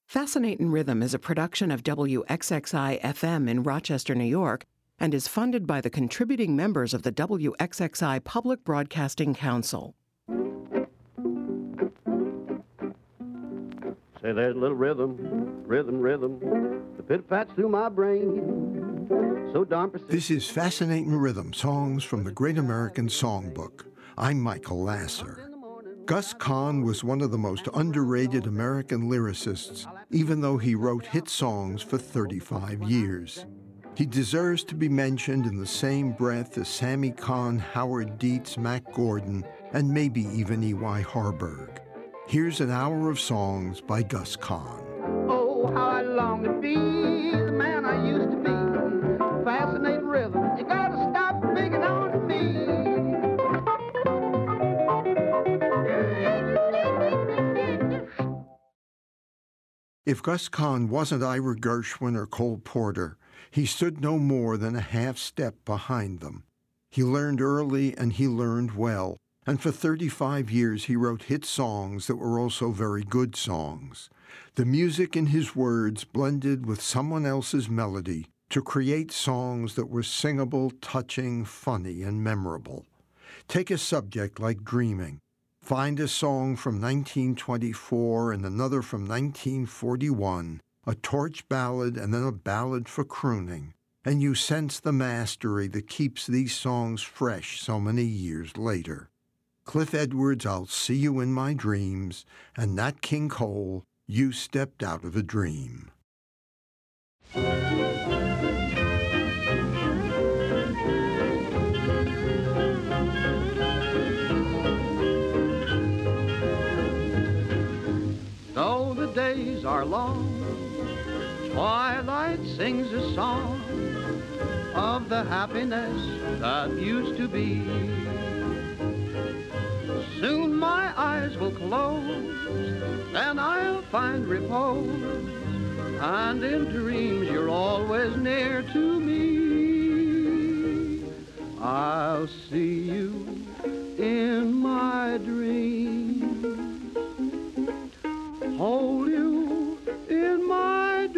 Fascinatin' Rhythm is a production of WXXI-FM in Rochester, New York, and is funded by the contributing members of the WXXI Public Broadcasting Council. Say, there's a little rhythm, rhythm, rhythm, the pit-pats through my brain, so darn persistent. This is Fascinatin' Rhythm, songs from the Great American Songbook. I'm Michael Lasser. Gus Kahn was one of the most underrated American lyricists, even though he wrote hit songs for 35 years. He deserves to be mentioned in the same breath as Sammy Kahn, Howard Dietz, Mack Gordon, and maybe even E.Y. Harburg. Here's an hour of songs by Gus Kahn. Oh, how I long to be the man I used to be. Fascinating rhythm, you gotta stop picking on me. If Gus Kahn wasn't Ira Gershwin or Cole Porter, he stood no more than a half step behind them. He learned early and he learned well, and for 35 years he wrote hit songs that were also very good songs. The music in his words blended with someone else's melody to create songs that were singable, touching, funny, and memorable. Take a subject like Dreaming. Find a song from 1924 and another from 1941, a torch ballad and then a ballad for crooning, and you sense the mastery that keeps these songs fresh so many years later. Cliff Edwards' I'll See You in My Dreams, and Nat King Cole, You Stepped Out of a Dream. Though the days are long, twilight sings a song of the happiness that used to be. Soon my eyes will close, then I'll find repose, and in dreams you're always near to me. I'll see you in my dreams, hold you in my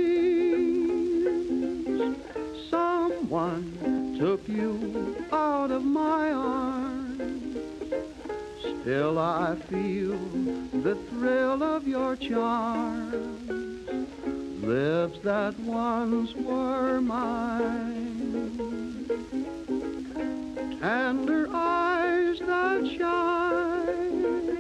dreams. Someone took you out of my arms. Still I feel the thrill of your charms. Lips that once were mine, tender eyes that shine,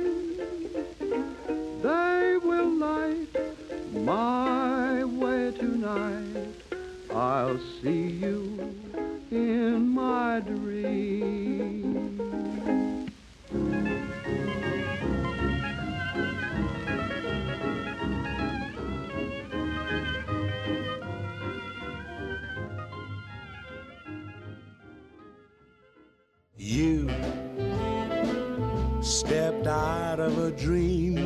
they will light my way tonight. I'll see you in my dreams. You stepped out of a dream.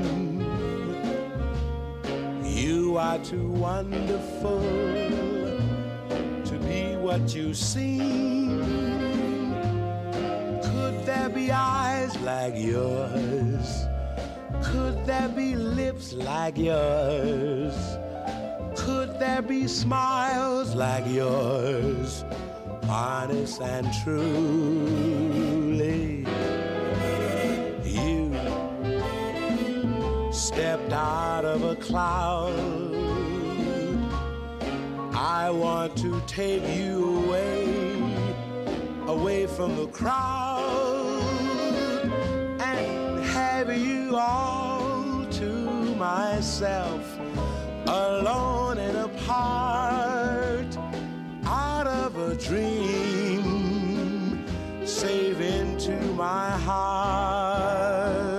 You are too wonderful to be what you seem. Could there be eyes like yours? Could there be lips like yours? Could there be smiles like yours? Honest and truly, you stepped out of a cloud. I want to take you away from the crowd, and have you all to myself, alone and apart, out of a dream, safe into my heart.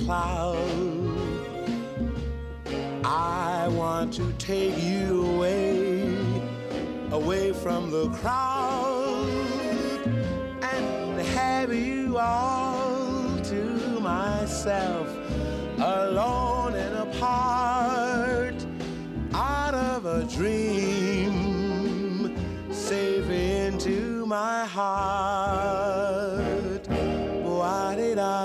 cloud. I want to take you away from the crowd, and have you all to myself, alone and apart, out of a dream, safe into my heart. Why did I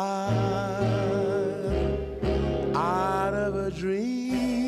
lie? Out of a dream.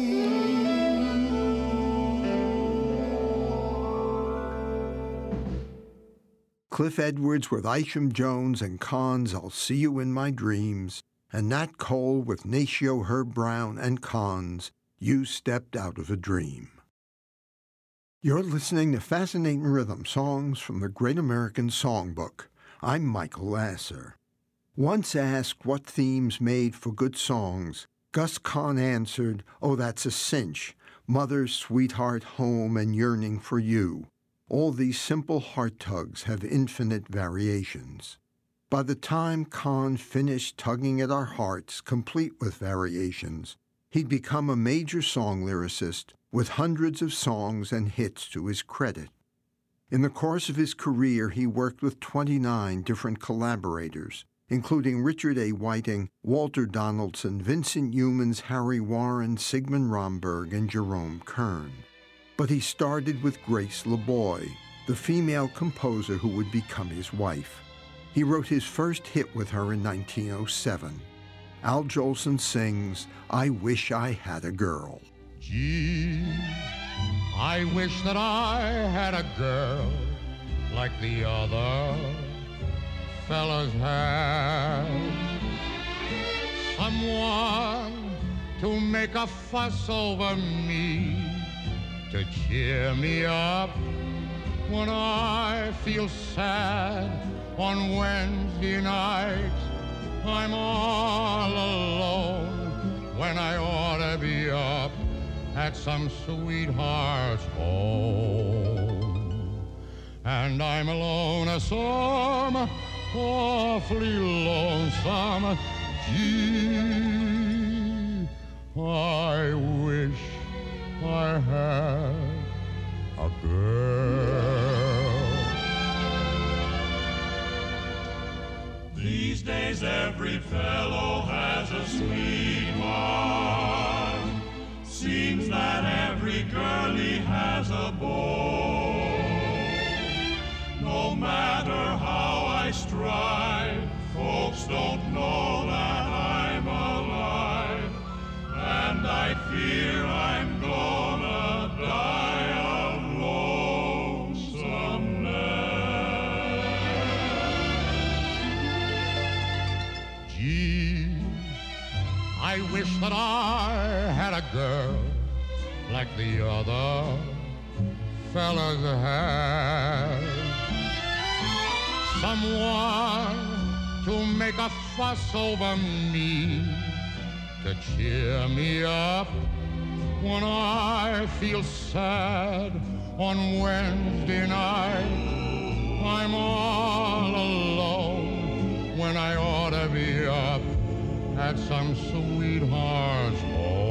Cliff Edwards with Isham Jones and Cahn's I'll See You in My Dreams, and Nat Cole with Natio Herb Brown and Cahn's You Stepped Out of a Dream. You're listening to Fascinating Rhythm, songs from the Great American Songbook. I'm Michael Lasser. Once asked what themes made for good songs, Gus Kahn answered, "Oh, that's a cinch. Mother, sweetheart, home, and yearning for you. All these simple heart tugs have infinite variations." By the time Kahn finished tugging at our hearts, complete with variations, he'd become a major song lyricist with hundreds of songs and hits to his credit. In the course of his career, he worked with 29 different collaborators, including Richard A. Whiting, Walter Donaldson, Vincent Youmans, Harry Warren, Sigmund Romberg, and Jerome Kern. But he started with Grace LeBoy, the female composer who would become his wife. He wrote his first hit with her in 1907. Al Jolson sings, "I Wish I Had a Girl." Gee, I wish that I had a girl like the other fellas have. Someone to make a fuss over me, to cheer me up when I feel sad on Wednesday night. I'm all alone when I ought to be up at some sweetheart's home. And I'm alone, some awfully lonesome. Gee, I wish I had a girl. These days every fellow has a sweetheart. Seems that every girlie has a beau. No matter how I strive, folks don't know that I'm alive, and I fear I'm gonna die of lonesomeness. Gee, I wish that I had a girl like the other fellas have. Someone to make a fuss over me, to cheer me up when I feel sad on Wednesday night. I'm all alone when I ought to be up at some sweetheart's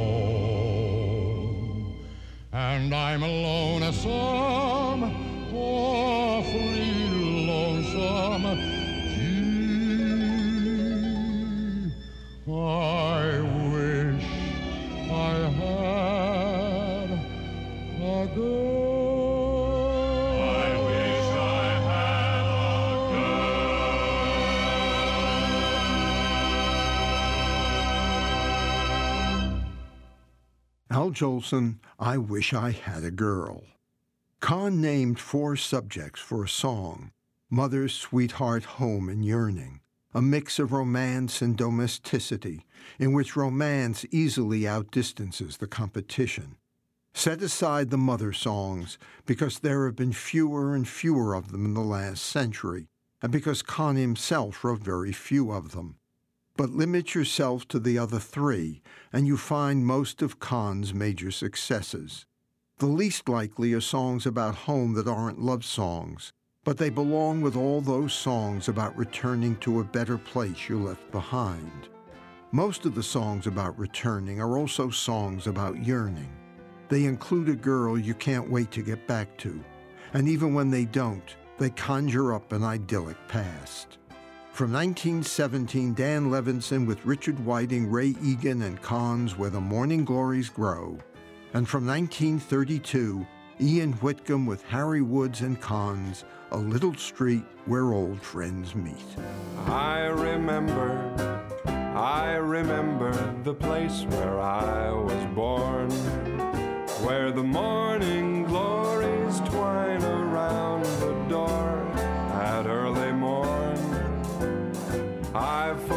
home. And I'm alone, some awfully lonesome. Gee, I wish I had a girl. I wish I had a girl. Al Jolson, "I Wish I Had a Girl." Kahn named 4 subjects for a song: mother, sweetheart, home, and yearning, a mix of romance and domesticity, in which romance easily outdistances the competition. Set aside the mother songs, because there have been fewer and fewer of them in the last century, and because Kahn himself wrote very few of them. But limit yourself to the other 3, and you find most of Kahn's major successes. The least likely are songs about home that aren't love songs, but they belong with all those songs about returning to a better place you left behind. Most of the songs about returning are also songs about yearning. They include a girl you can't wait to get back to, and even when they don't, they conjure up an idyllic past. From 1917, Dan Levinson with Richard Whiting, Ray Egan, and Cons, Where the Morning Glories Grow. And from 1932, Ian Whitcomb with Harry Woods and Cons, A Little Street Where Old Friends Meet. I remember the place where I was born, where the morning glories twine around the door at early morn. I've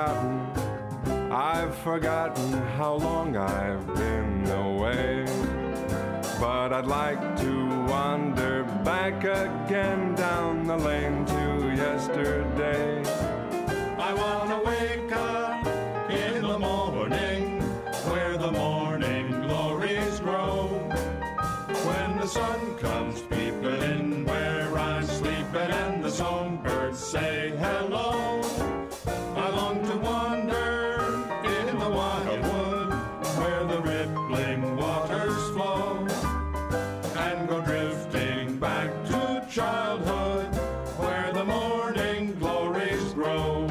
forgotten how long I've been away, but I'd like to wander back again down the lane to yesterday. I wanna wake up in the morning where the morning glories grow. When the sun comes peeping in where I'm sleeping and the songbirds say hello. I long to wander in the wildwood where the rippling waters flow and go drifting back to childhood where the morning glories grow.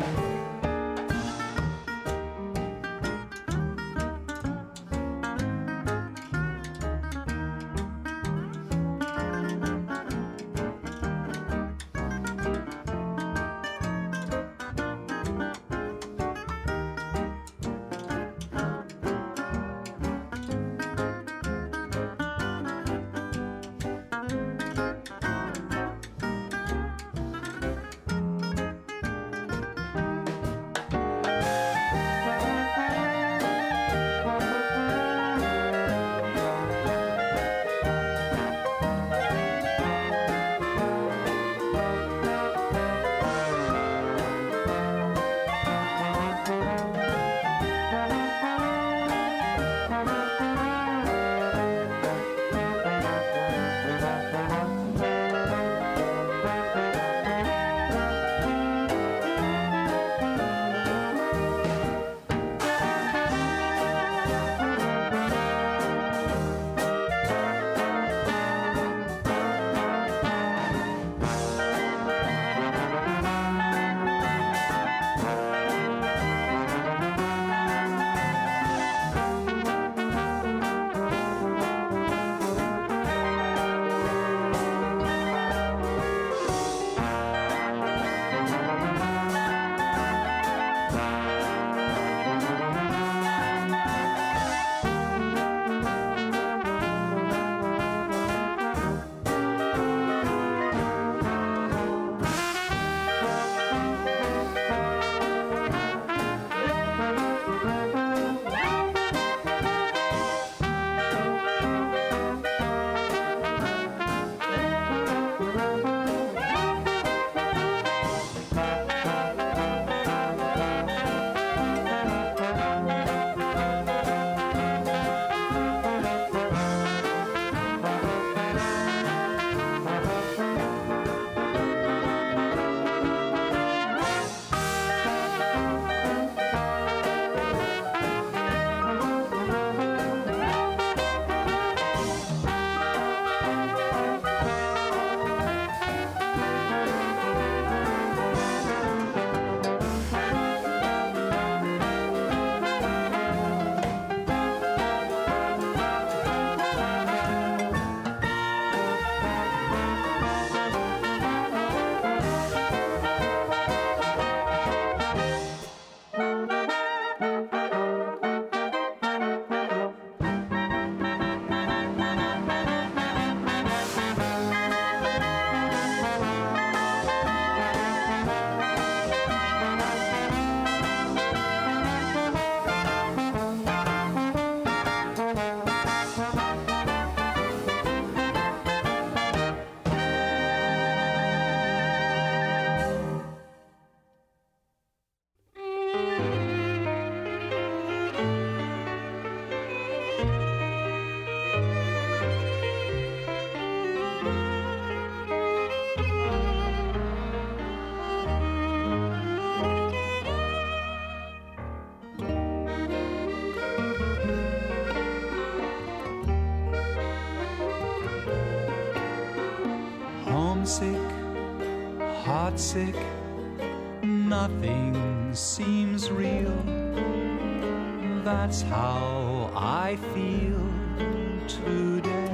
homesick, heartsick, nothing seems real. That's how I feel today.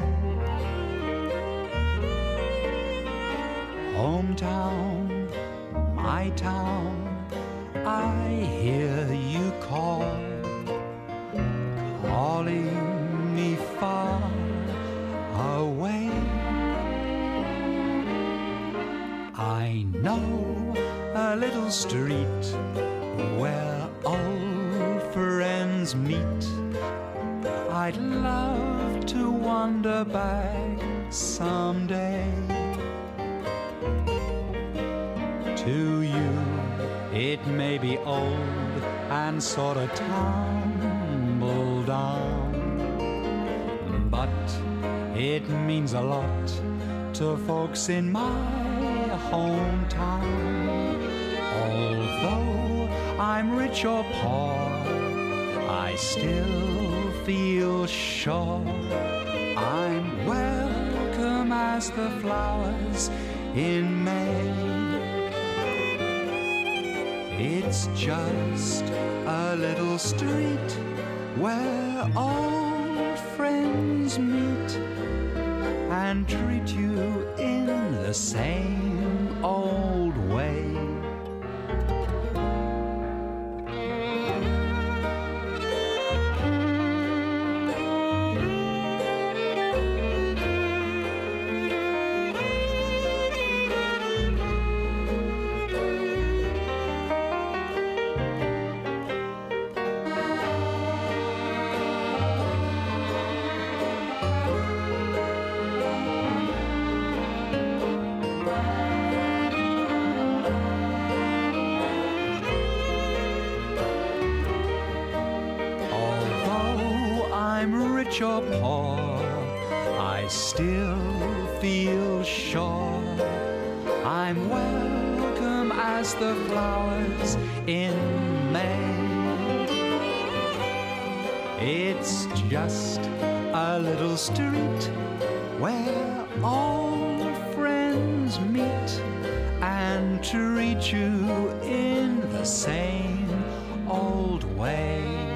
Hometown, my town, I hear you call, calling me far away. I know a little street where old friends meet. I'd love to wander back someday. To you, it may be old and sort of tumble down, but it means a lot to folks in my hometown. Although I'm rich or poor, I still feel sure I'm welcome as the flowers in May. It's just a little street where old friends meet and treat you in the same old way. Or poor, I still feel sure I'm welcome as the flowers in May. It's just a little street where all friends meet and treat you in the same old way.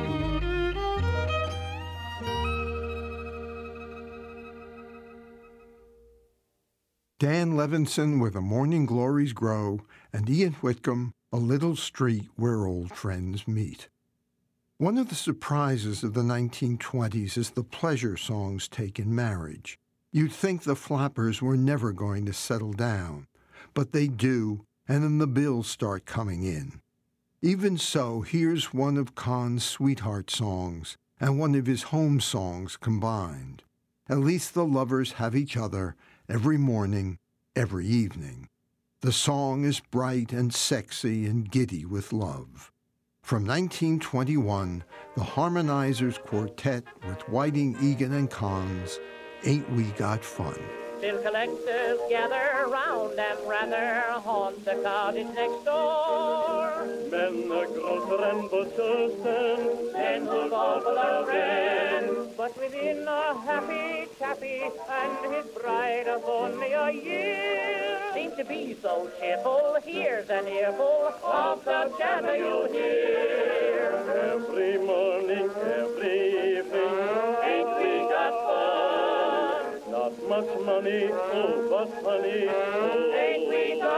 Dan Levinson with A Morning Glories Grow, and Ian Whitcomb, A Little Street Where Old Friends Meet. One of the surprises of the 1920s is the pleasure songs take in marriage. You'd think the Flappers were never going to settle down, but they do, and then the bills start coming in. Even so, here's one of Con's sweetheart songs and one of his home songs combined. At least the lovers have each other every morning, every evening. The song is bright and sexy and giddy with love. From 1921, the Harmonizers Quartet with Whiting, Egan, and Cons, Ain't We Got Fun? Bill collectors gather round and rather haunt the cottage next door. Men are grocer and butcher stand, And who's all for their friends. But within a happy chappy and his bride of only a year seem to be so cheerful. Here's an earful of the chatter you'll hear. every morning, every evening. Ain't we got fun? Not much money, oh, but honey. Ain't we got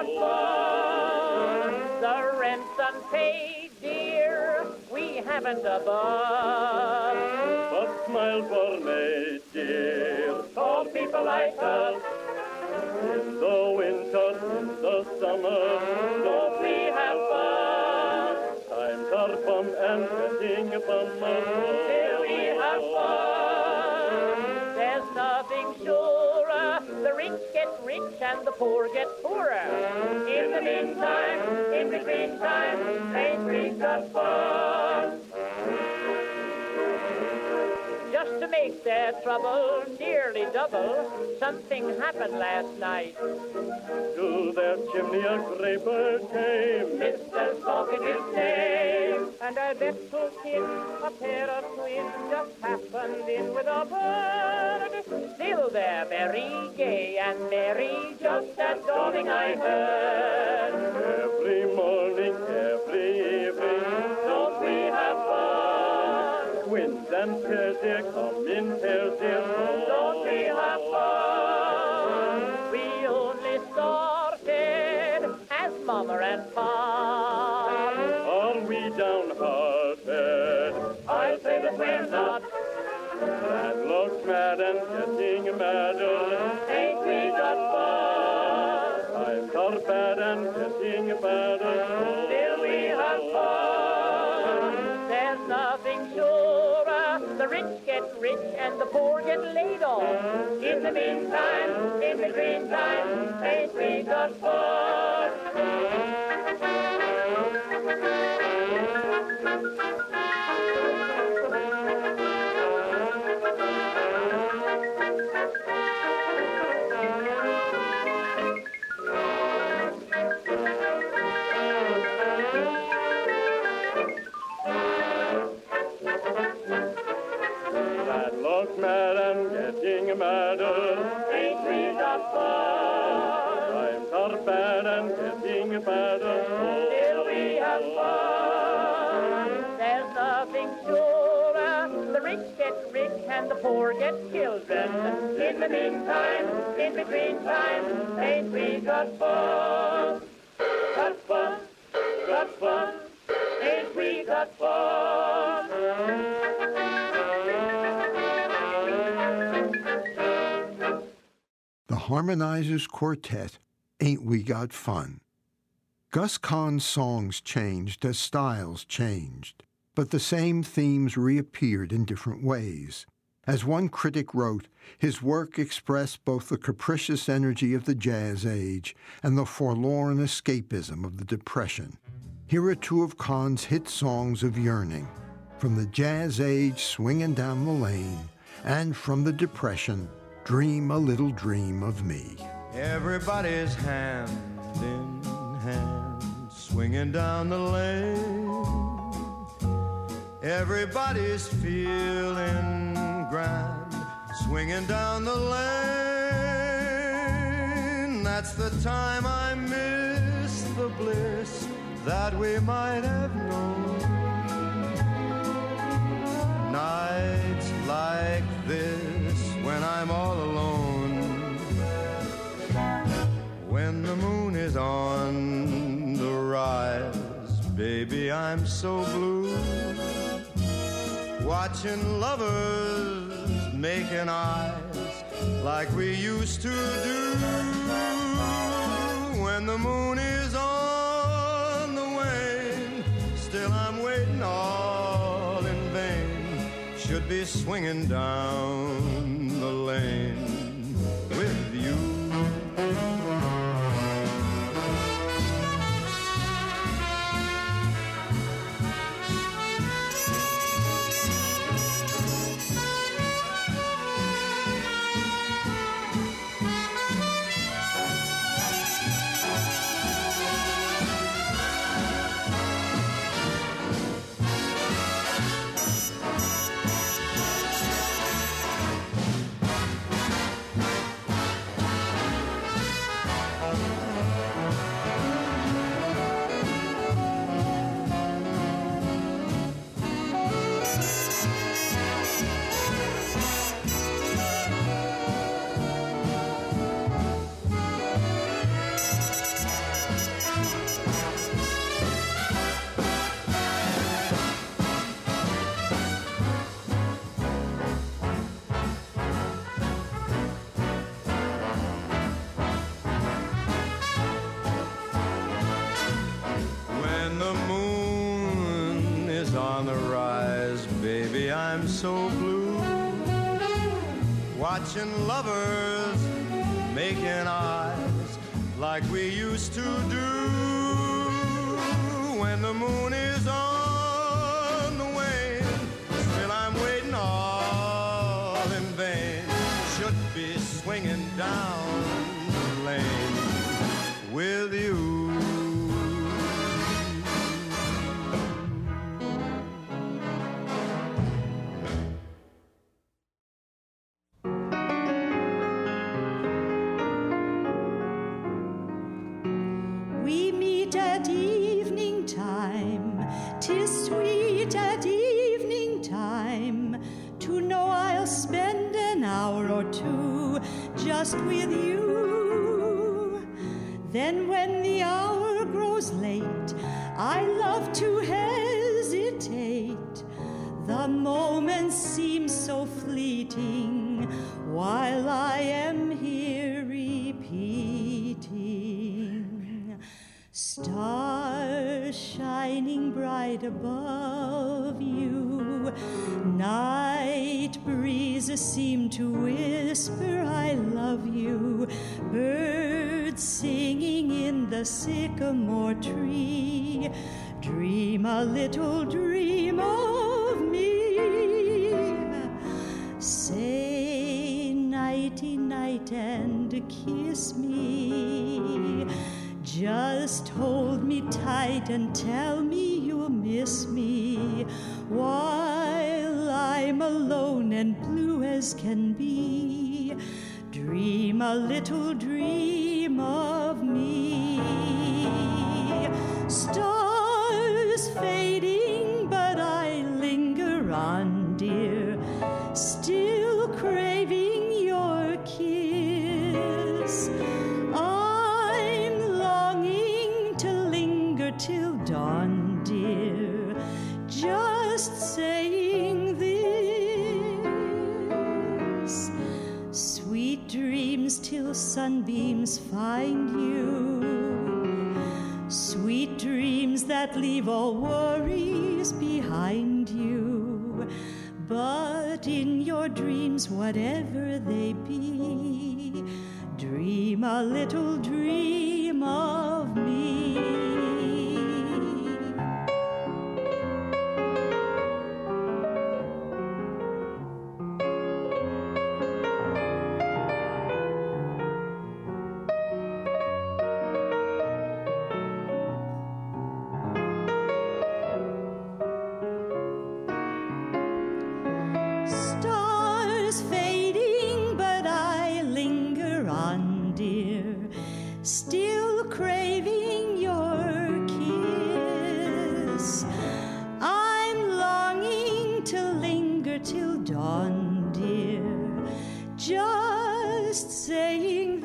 fun? The rent's unpaid, dear. We haven't a bun. But smile for me, dear. All people like us. In the winter, in the summer, Don't we have fun? times are fun and getting bummer. Till we have fun. There's nothing surer. The rich get rich and the poor get poorer. In the meantime, in between time, ain't we got fun? Just to make their trouble nearly double. Something happened last night. To their chimney a graper came, Mr. Stalking his name. And a little kid, a pair of twins, just happened in with a bird. Still they're very gay and merry, just at dawning I heard. every morning, every evening, Don't we have fun? twins and pairs dear come in pairs dear. Don't we have fun? We only started as mother and father. Are we downhearted? I say that we're not. Bad luck, mad and getting madder. Ain't we got fun? Times are bad and getting badder. Still we have fun. There's nothing surer. The rich get rich and the poor get laid off. In the meantime, in between time, ain't we got fun? Bad luck, mad and getting madder. Ain't we got fun? Times are bad and getting badder. Still we have fun. There's nothing surer. The rich get rich and the poor get children. In the meantime, in between time, ain't we got fun? Got fun, got fun, ain't we got fun? The Harmonizers Quartet, Ain't We Got Fun? Gus Kahn's songs changed as styles changed, but the same themes reappeared in different ways. As one critic wrote, his work expressed both the capricious energy of the jazz age and the forlorn escapism of the Depression. Here are two of Kahn's hit songs of yearning, from the jazz age, Swingin' Down the Lane, and from the Depression, Dream a Little Dream of Me. Everybody's hand in hand, swinging down the lane. Everybody's feeling grand, swinging down the lane. That's the time I miss the bliss that we might have known. Nights like this, when I'm all alone, when the moon is on the rise, baby, I'm so blue. Watching lovers making eyes like we used to do. When the moon is on the wane, still I'm waiting all in vain. Should be swinging down the lane with you. I'm so blue, watching lovers making eyes like we used to do. When the moon is on the wane, still I'm waiting all sweet at evening time, 'tis sweet at evening time, to know I'll spend an hour or two just with you. Then when the hour grows late, I love to hesitate. The moments seem so fleeting while I am here repeating. Stars shining bright above you, night breezes seem to whisper I love you, birds singing in the sycamore tree, dream a little dream of me. Say nighty-night and kiss me. Just hold me tight and tell me you'll miss me while I'm alone and blue as can be. Dream a little dream of me. Stars fading, but I linger on, dear, still craving your kiss. I'm longing to linger till dawn, dear, just saying this. Sweet dreams till sunbeams find you, sweet dreams that leave all worries behind you. But in your dreams, whatever they be, dream a little dream of me. Stars fading, but I linger on, dear, still craving your kiss. I'm longing to linger till dawn, dear, just saying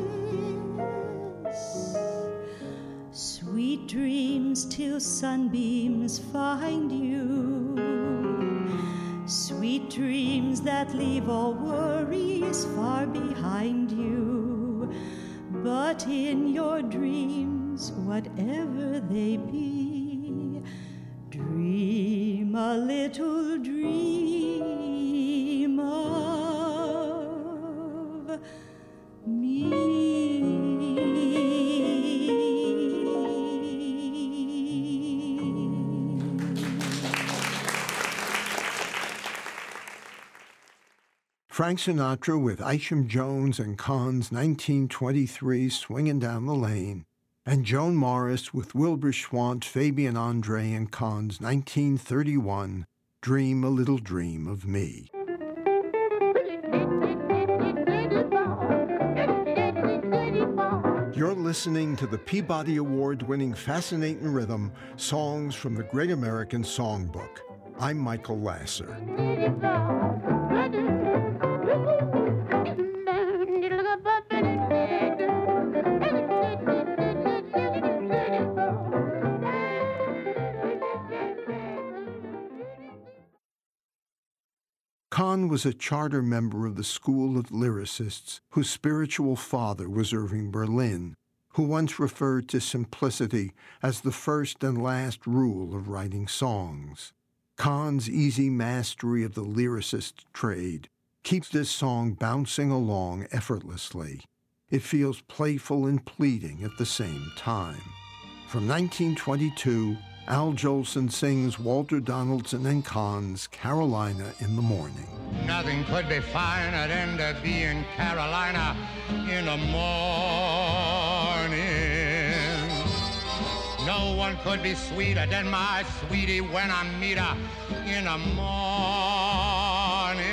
this. Sweet dreams till sunbeams find you, sweet dreams that leave all worries far behind you. But in your dreams, whatever they be, dream a little dream of me. Frank Sinatra with Isham Jones and Kahn's 1923 Swingin' Down the Lane, and Joan Morris with Wilbur Schwant, Fabian Andre, and Kahn's 1931 Dream a Little Dream of Me. You're listening to the Peabody Award-winning Fascinating Rhythm, songs from the Great American Songbook. I'm Michael Lasser. Kahn was a charter member of the School of Lyricists, whose spiritual father was Irving Berlin, who once referred to simplicity as the first and last rule of writing songs. Kahn's easy mastery of the lyricist trade keeps this song bouncing along effortlessly. It feels playful and pleading at the same time. From 1922, Al Jolson sings Walter Donaldson and Kahn's Carolina in the Morning. Nothing could be finer than to be in Carolina in the morning. No one could be sweeter than my sweetie when I meet her in the morning.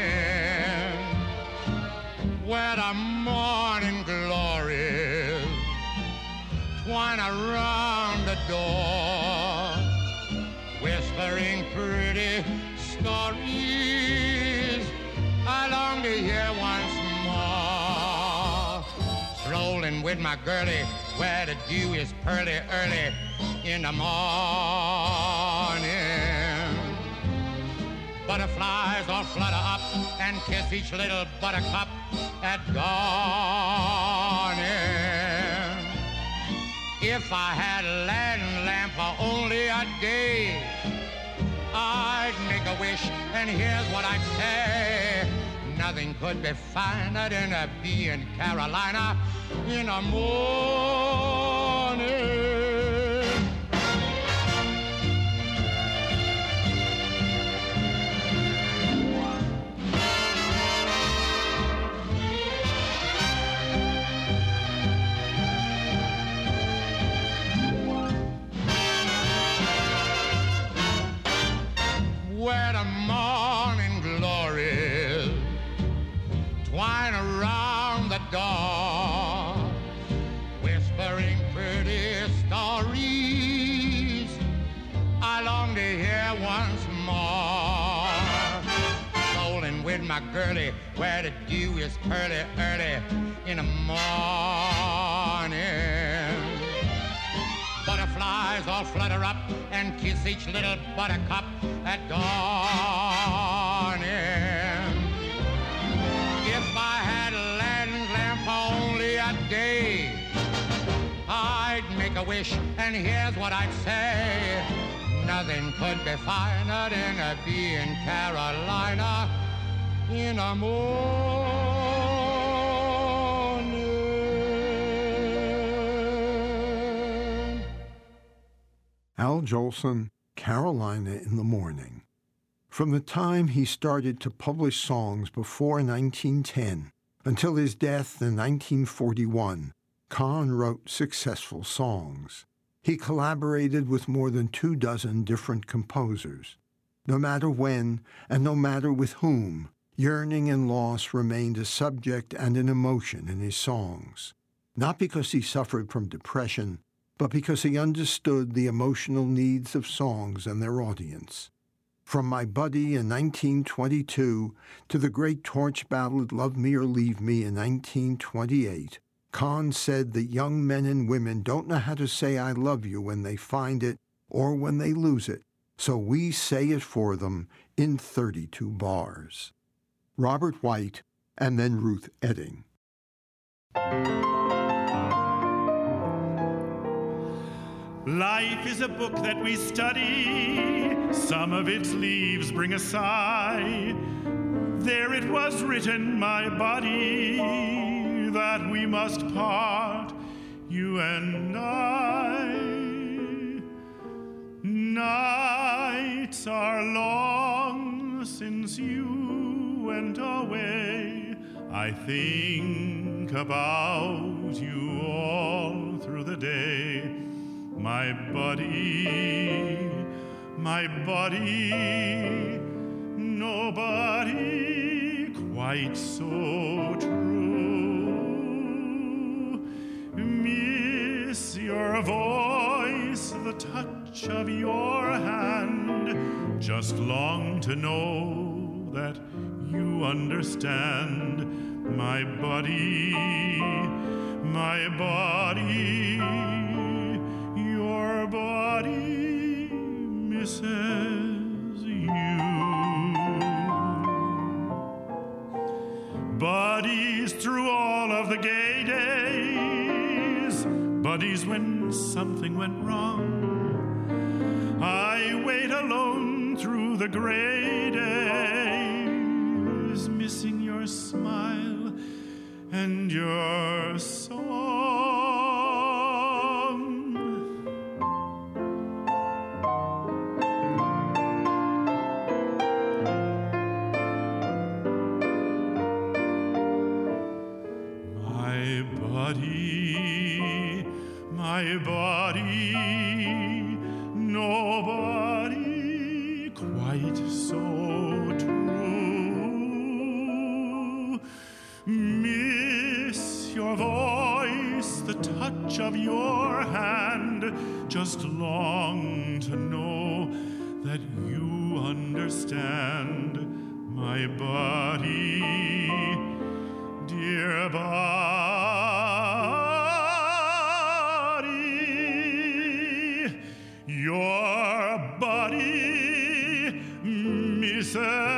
Where the morning glories twine around door, whispering pretty stories I long to hear once more. Strolling with my girlie where the dew is pearly early in the morning. Butterflies all flutter up and kiss each little buttercup at dawning. If I had a Latin lamp for only a day, I'd make a wish, and here's what I'd say. Nothing could be finer than a bee in Carolina in the morning. Where the morning glories twine around the door, whispering pretty stories I long to hear once more. Strolling with my girlie where the dew is pearly early in the morning. Butterflies all flutter up and kiss each little buttercup at dawning. If I had a Latin lamp for only a day, I'd make a wish, and here's what I'd say. Nothing could be finer than a bee in Carolina in the morning. Al Jolson, Carolina in the Morning. From the time he started to publish songs before 1910 until his death in 1941, Kahn wrote successful songs. He collaborated with more than 24 different composers. No matter when and no matter with whom, yearning and loss remained a subject and an emotion in his songs. Not because he suffered from depression, but because he understood the emotional needs of songs and their audience. From My Buddy in 1922 to the great torch ballad Love Me or Leave Me in 1928, Kahn said that young men and women don't know how to say I love you when they find it or when they lose it, so we say it for them in 32 bars. Robert White and then Ruth Etting. Life is a book that we study, some of its leaves bring a sigh. There it was written, my body, that we must part, you and I. Nights are long since you went away. I think about you all through the day. My buddy, nobody quite so true. Miss your voice, the touch of your hand, just long to know that you understand. My buddy, your body misses you. Buddies through all of the gay days, buddies when something went wrong. I wait alone through the gray days, missing your smile and your song. My body, nobody quite so true. Miss your voice, voice, the touch of your hand. Just long to know that you understand my body, dear body, your body misses.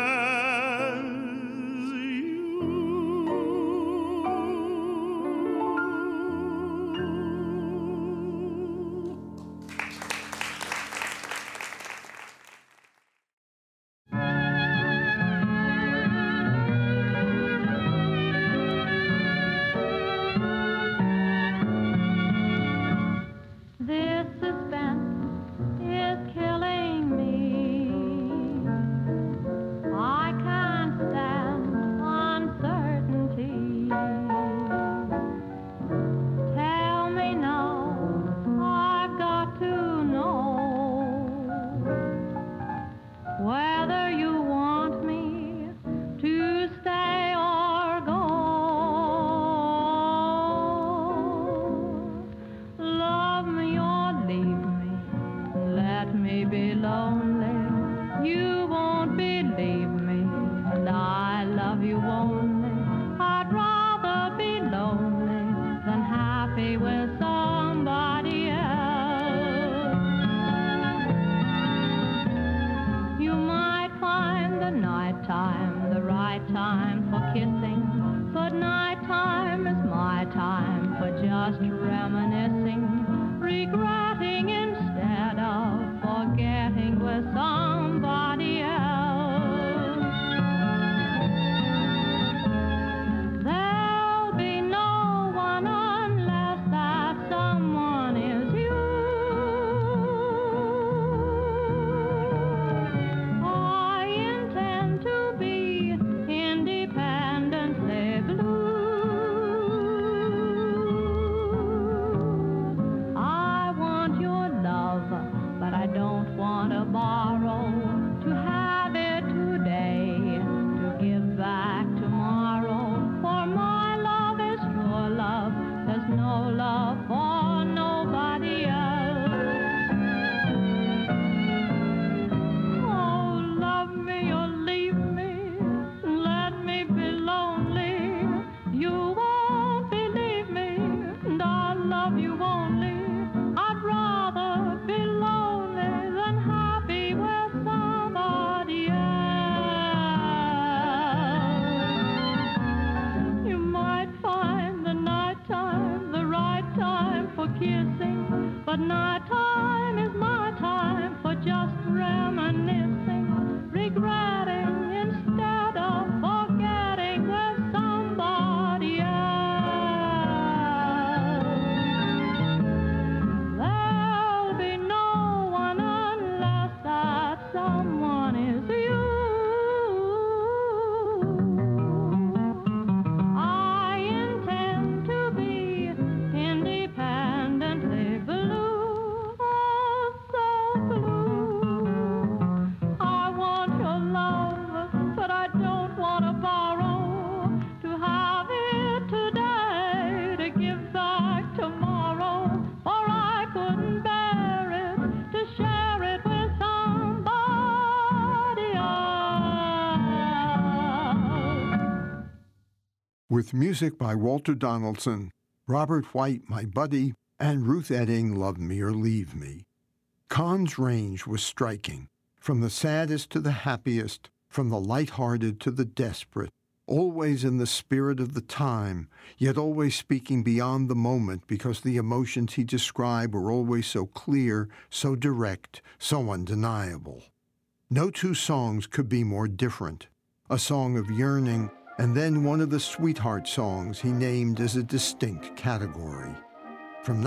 With music by Walter Donaldson, Robert White, My Buddy, and Ruth Etting, Love Me or Leave Me. Cahn's range was striking, from the saddest to the happiest, from the light-hearted to the desperate, always in the spirit of the time, yet always speaking beyond the moment because the emotions he described were always so clear, so direct, so undeniable. No two songs could be more different. A song of yearning, and then one of the sweetheart songs he named as a distinct category. From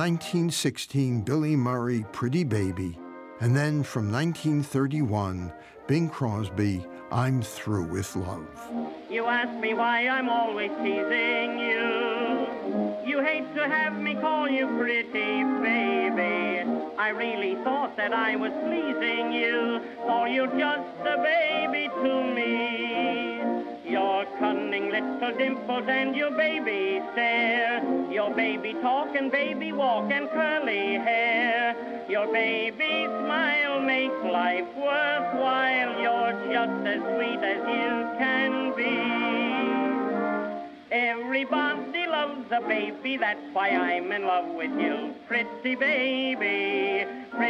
1916, Billy Murray, Pretty Baby, and then from 1931, Bing Crosby, I'm Through with Love. You ask me why I'm always teasing you. You hate to have me call you pretty baby. I really thought that I was pleasing you, for you're just a baby to me. You're your cunning little dimples and your baby stare, your baby talk and baby walk and curly hair, your baby smile makes life worthwhile. You're just as sweet as you can be. Everybody loves a baby, that's why I'm in love with you. Pretty baby,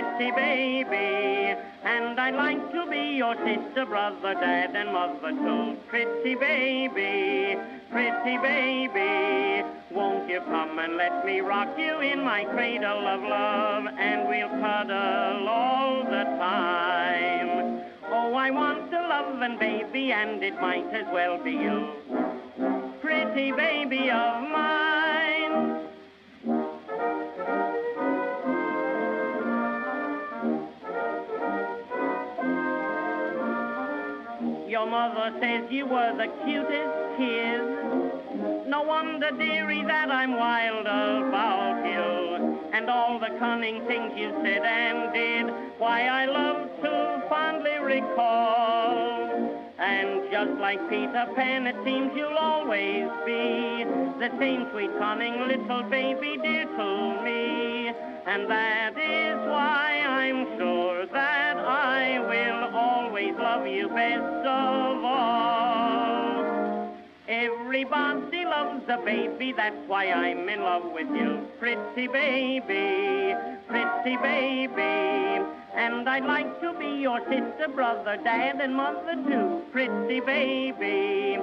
and I'd like to be your sister, brother, dad, and mother too. Pretty baby, won't you come and let me rock you in my cradle of love, and we'll cuddle all the time. Oh, I want a lovin' baby, and it might as well be you. Pretty baby of mine. Your mother says you were the cutest kid. No wonder, dearie, that I'm wild about you, and all the cunning things you said and did. Why, I love to fondly recall. And just like Peter Pan, it seems you'll always be the same sweet, cunning little baby dear to me. And that is why I'm sure that I will always love you best of all. Everybody loves a baby, that's why I'm in love with you. Pretty baby, and I'd like to be your sister, brother, dad, and mother too. Pretty baby,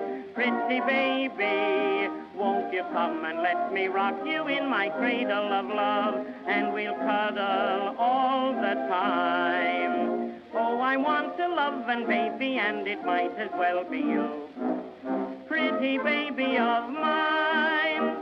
won't you come and let me rock you in my cradle of love, and we'll cuddle all the time. Oh, I want a lovin' baby, and it might as well be you. Pretty baby of mine.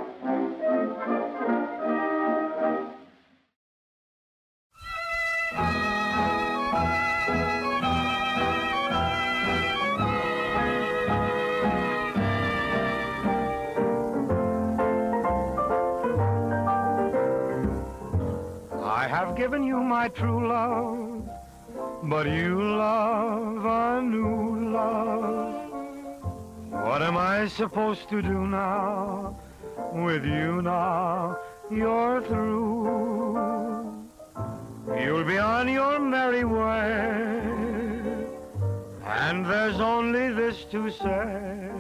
I have given you my true love, but you love a new love. What am I supposed to do now? With you now, you're through. You'll be on your merry way, and there's only this to say.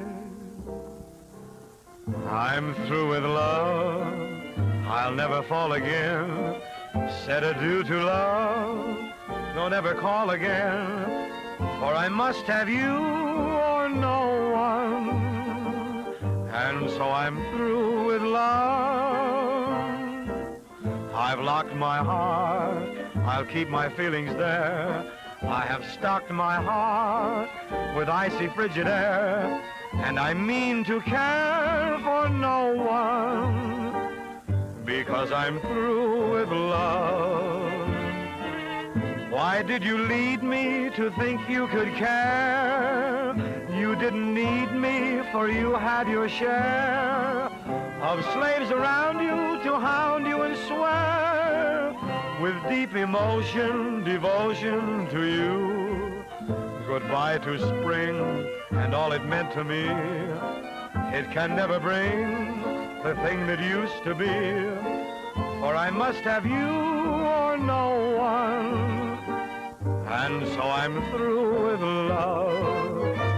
I'm through with love, I'll never fall again. Said adieu to love, don't ever call again. For I must have you or no one, and so I'm through with love. I've locked my heart, I'll keep my feelings there. I have stocked my heart with icy frigid air, and I mean to care for no one, because I'm through with love. Why did you lead me to think you could care? You didn't need me, for you had your share of slaves around you to hound you and swear with deep emotion, devotion to you. Goodbye to spring and all it meant to me. It can never bring the thing that used to be, for I must have you or no one, and so I'm through with love.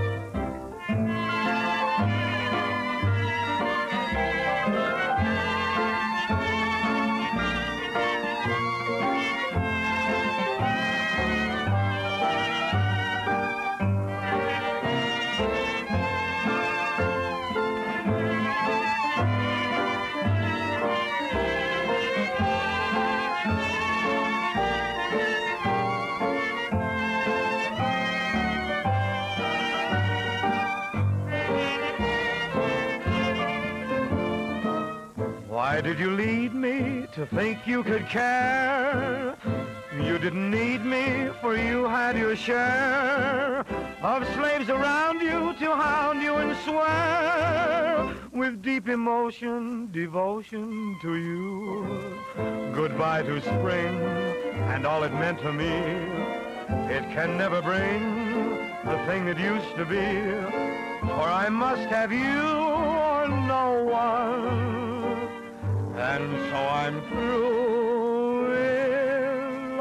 Why did you lead me to think you could care? You didn't need me, for you had your share of slaves around you to hound you and swear with deep emotion, devotion to you. Goodbye to spring and all it meant to me. It can never bring the thing it used to be, for I must have you or no one, and so I'm through with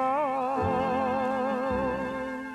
love.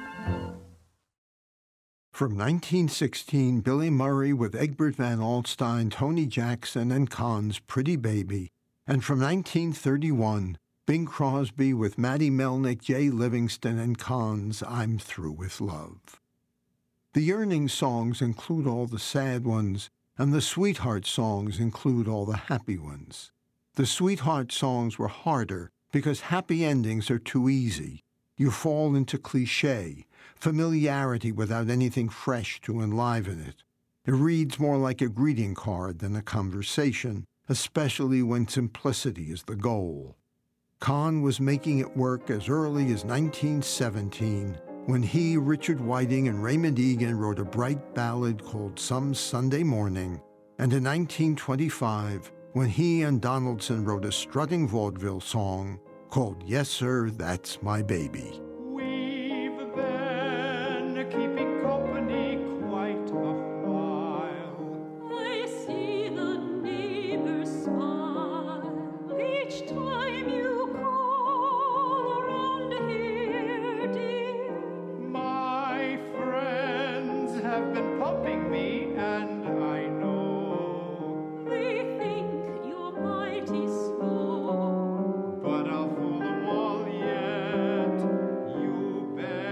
From 1916, Billy Murray with Egbert Van Alstyne, Tony Jackson, and Kahn's Pretty Baby. And from 1931, Bing Crosby with Matty Melnick, Jay Livingston, and Kahn's I'm Through with Love. The yearning songs include all the sad ones, and the sweetheart songs include all the happy ones. The sweetheart songs were harder because happy endings are too easy. You fall into cliché, familiarity without anything fresh to enliven it. It reads more like a greeting card than a conversation, especially when simplicity is the goal. Kahn was making it work as early as 1917, when he, Richard Whiting, and Raymond Egan wrote a bright ballad called Some Sunday Morning, and in 1925, when he and Donaldson wrote a strutting vaudeville song called Yes Sir, That's My Baby. We've been keeping company quite a while. I see the neighbors smile each time you call around here, dear. My friends have been pumping me, and I know They think you're mighty slow, but I'll fool them all yet, you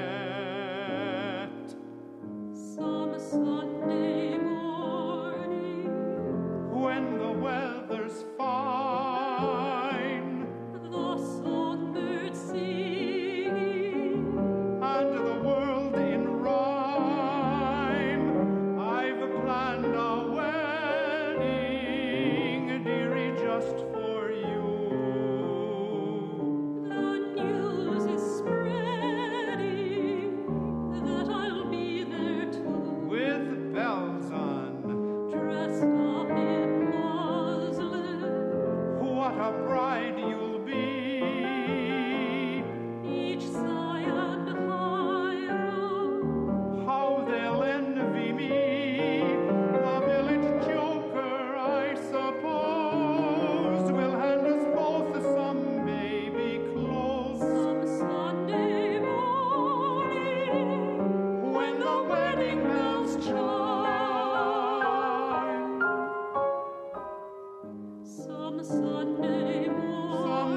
bet. some Sunday morning When the weather's fine the songbirds singing and the world in rhyme, I've planned a wedding, dearie, just for you. the news is spreading that I'll be there too, With bells on, dressed up in muslin. what a bride you'll be. Each sigh and Hiram, How they'll envy me, the village joker, I suppose, will hand us both some baby clothes. some Sunday morning When the wedding bells chime, some Sunday morning some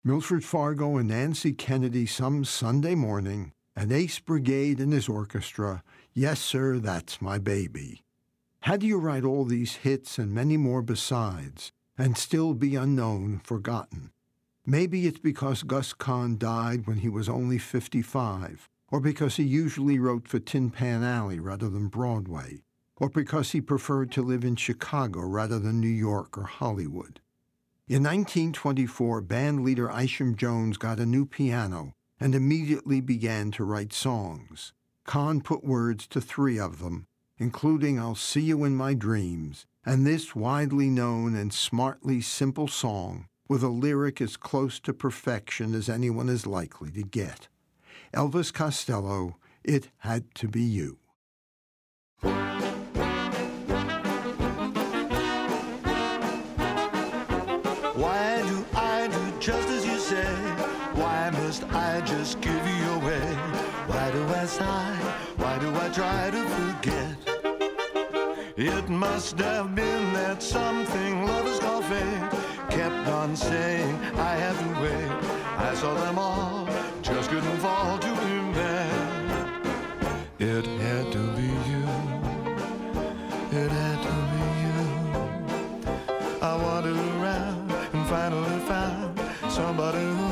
Milford Fargo and Nancy Kennedy some Sunday morning, and Ace Brigade and his orchestra, Yes Sir, That's My Baby. How do you write all these hits and many more besides, and still be unknown, forgotten? Maybe it's because Gus Kahn died when he was only 55, or because he usually wrote for Tin Pan Alley rather than Broadway, or because he preferred to live in Chicago rather than New York or Hollywood. In 1924, band leader Isham Jones got a new piano and immediately began to write songs. Kahn put words to 3 of them, including I'll See You in My Dreams, and this widely known and smartly simple song with a lyric as close to perfection as anyone is likely to get. Elvis Costello, It Had to Be You. Why do I do just as you say? Why must I just give you away? Why do I sigh? Why do I try to forget? It must have been that something lovers call fate kept on saying I had to wait. I saw them all, just couldn't fall to him then. It had to be you. It had to be you. I wandered around and finally found somebody who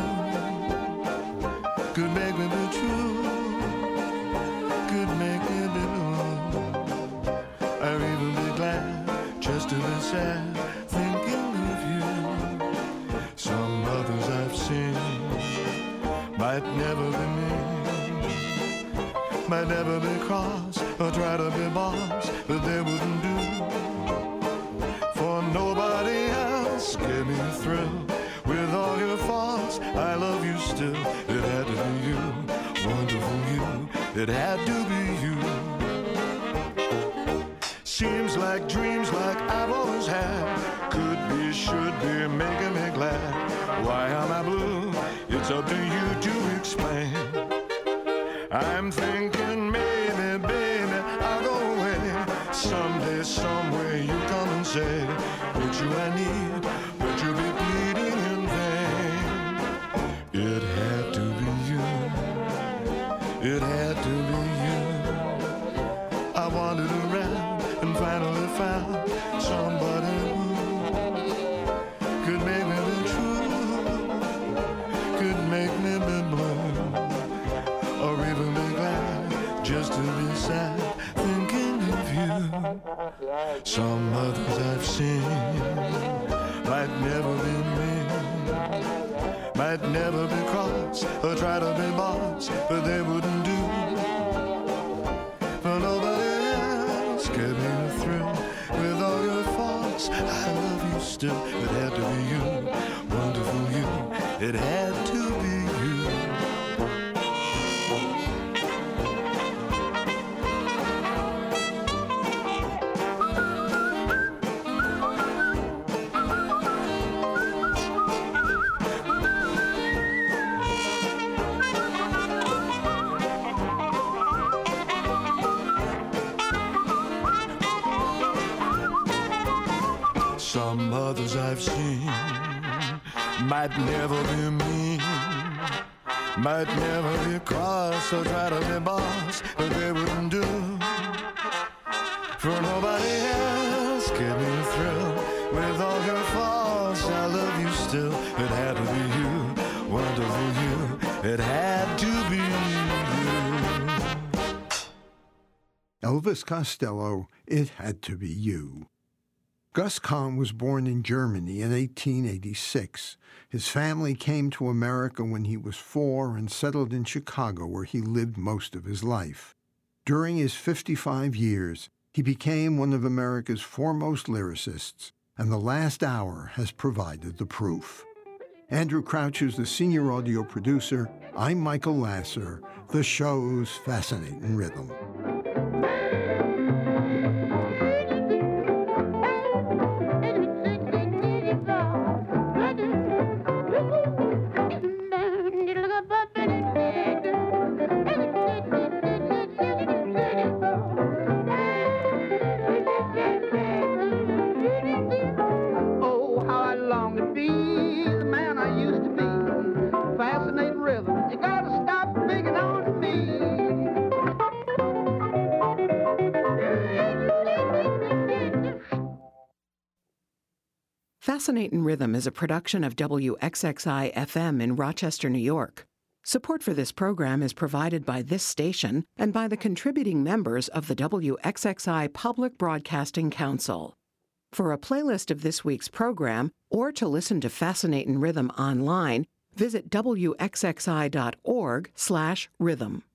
could make me be true, could make me be blue. I'd even be glad just to be sad thinking of you. Some others I've seen might never be me, might never be cross or try to be boss, but they wouldn't do. For nobody else gave me a thrill. With all your faults, I love you still. It had to be you, wonderful you. It had to be you. Seems like dreams like I've always had could be, should be making me glad. Why am I blue? It's up to you to explain. I'm thinking maybe, baby, I'll go away. Someday, somewhere you come and say what you I need, but you'll be pleading in vain. It had to be you. It had to be you. I wandered around and finally found somebody who could make me be true, could make me be blue, or even be glad just to be sad thinking of you. Some others I've seen might never be me, might never be cross or try to be boss, but they wouldn't do. For nobody else gave me a thrill. With all your faults, I love you still. It had to be you, wonderful you. It had to be you. Some others I've seen might never be me, might never be cross or try to be boss, but they wouldn't do. For nobody else gave me a thrill. With all your faults, I love you still. It had to be you, wonderful you. It had to be you. Elvis Costello, It Had to Be You. Gus Kahn was born in Germany in 1886. His family came to America when he was 4 and settled in Chicago, where he lived most of his life. During his 55 years, he became one of America's foremost lyricists, and The Last Hour has provided the proof. Andrew Crouch is the senior audio producer. I'm Michael Lasser, the show's fascinating rhythm. Fascinatin' Rhythm is a production of WXXI FM in Rochester, New York. Support for this program is provided by this station and by the contributing members of the WXXI Public Broadcasting Council. For a playlist of this week's program, or to listen to Fascinatin' Rhythm online, visit wxxi.org/rhythm.